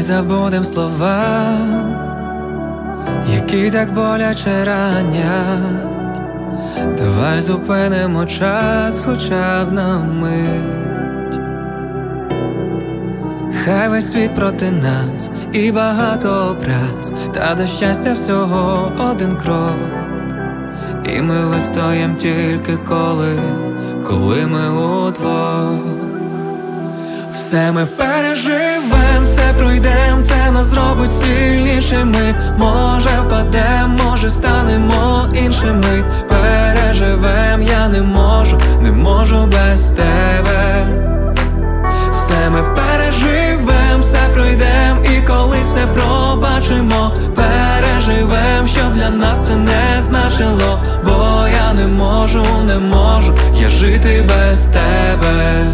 забудем слова, які так боляче ранять. Давай зупинимо час хоча б на мить. Хай весь світ проти нас і багато образ, та до щастя всього один крок. І ми вистоїм тільки коли ми удвох. Все ми переживем, все пройдем, це нас зробить сильнішими. Може впадем, може станемо іншими. Переживем, я не можу без тебе. Все ми переживем, все пройдем і колись все пробачимо. Переживем, щоб для нас це не значило, бо я не можу я жити без тебе.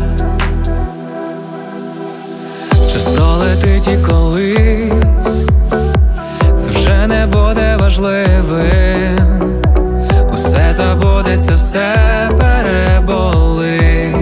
Час пролетить і колись це вже не буде важливим. Усе забудеться, все переболить.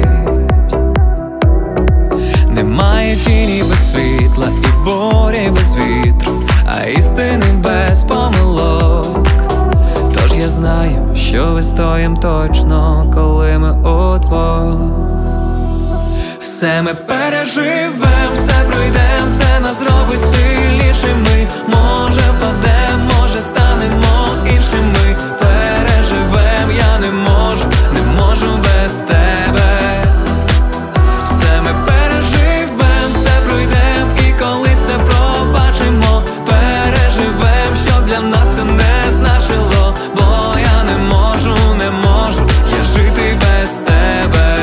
Немає тіні без світла і бурі без вітру, а істини без помилок. Тож я знаю, що вистоїм точно, коли ми удвох. Все ми переживем, все пройдем, це нас зробить сильнішими. Може впадем, може станемо іншими. Переживем, я не можу без тебе. Все ми переживем, все пройдем і колись все пробачимо. Переживем, щоб для нас це не значило, бо я не можу я жити без тебе.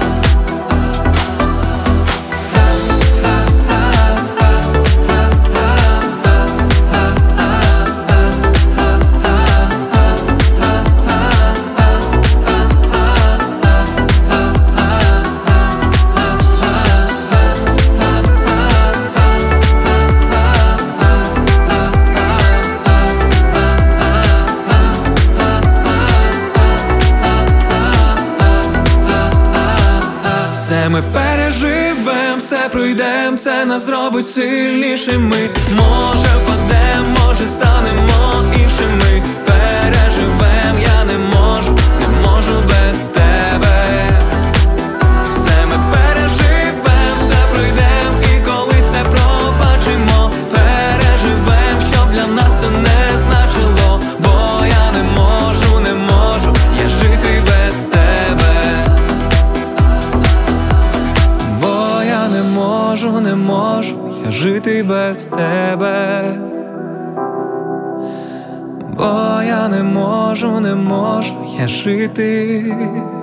Все ми переживем, все пройдем, це нас зробить сильнішими. Може впадем, може станемо іншими. Переживем, я не можу без тебе. Все ми переживем, все пройдем і колись все пробачимо. Переживем, щоб для нас це не значило, бо я не можу я жити без тебе. Не можу я жити без тебе. Бо я не можу я жити